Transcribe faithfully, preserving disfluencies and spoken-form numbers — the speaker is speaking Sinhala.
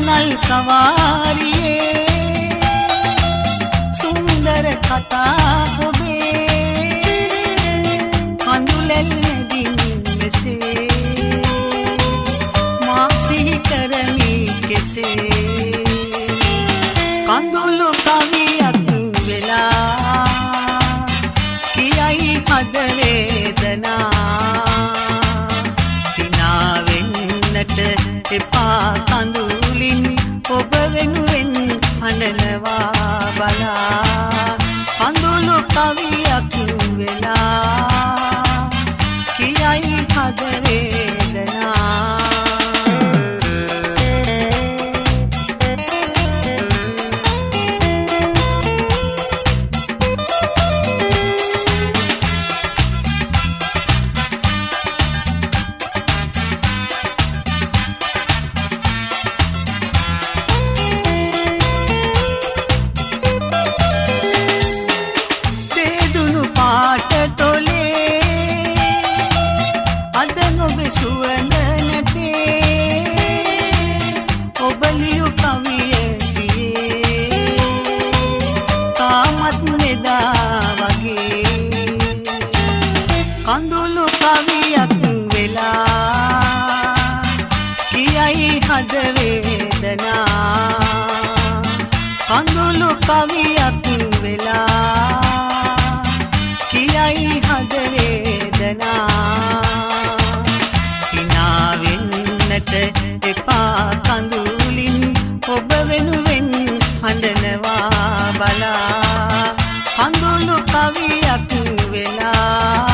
සනල් සවාරියේ සුන්දර කතා ඔබේ කඳුලැල් නැදින් මෙසේ මා සිහි කරමි කෙසේ කඳුළු කවියක් වෙලා කියයි හද වේදනා හිනා වෙන්නට එපා කඳුලින් ඔබ වෙනුවෙන් අඬනවා බලා කඳුළු කවියක් වෙලා කියයි හද වේදනා සුවඳ නැතේ ඔබ ලියු කවිය සියේ තාමත් නෙදා වගේ කඳුළු කවියක් වෙලා කියයි හද වේදනා කඳුළු කවියක් වෙලා කියයි හද වේදනා එපා කඳුලින් ඔබ වෙනුවෙන් අඬනවා බලා කඳුළු කවියක් වෙලා